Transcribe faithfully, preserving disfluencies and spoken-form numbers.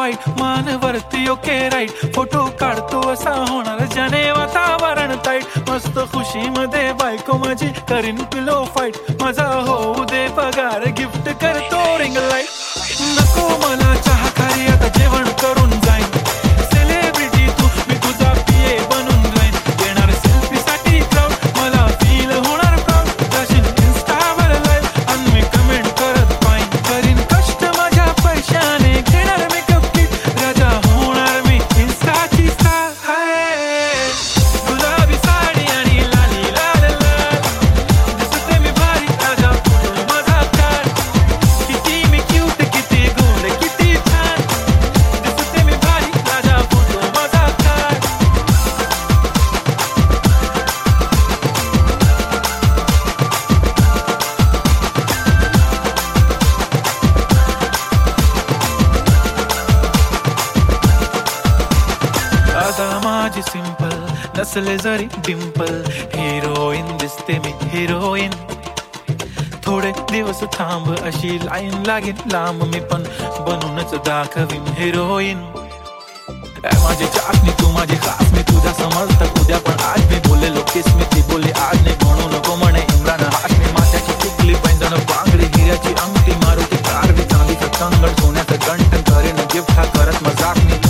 वाईट मान वरती ओके राईट फोटो काढतो असा होणार ज्याने वातावरण ताईट मस्त खुशी मध्ये बायको माझी करीन पिलो फाईट माझा होऊ दे पगार गिफ्ट करतो रिंग लाईट नको मला चहा खारी आता जेवण करून जाईन सेलिब्रिटी तू मी तुझा पीए बनून जाईन देणार सेल्फी साठी क्राऊड मला फील होणार प्राऊड जाशील इन्स्टावर लाईव्ह आणि मी कमेंट करत पाईन करीन कष्ट माझ्या पैशाने घेणार मेकअप किट राजा होणार मी इन्स्टाची स्टार हाय गुलाबी साडी आणि लाली लाल लाल दिसते मी भारी राजा फोटो माझा काढ किती मी क्यूट किती गोड किती छान दिसते मी भारी राजा फोटो माझा काढ आता माझी सिंपल नसले जरी डिंपल हिरोईन दिसते मी हिरोईन थोडे दिवस थांब अशी लाईन लागेल लांब मी पण बनूनच दाखवीन हिरोईन माझी चाचणी तू माझी खास मी तुझा समजत उद्या पण आज मी बोललेलो किस मी ती बोलली आज नाही म्हणू नको म्हणे इम्रान हाशमी माथ्याची टिकली पैंजण बांगडी हिऱ्याची अंगठी मारुती कार चांदीचं कंगण सोन्याचं गंठन करेन गिफ्ट हा करत मजाक मी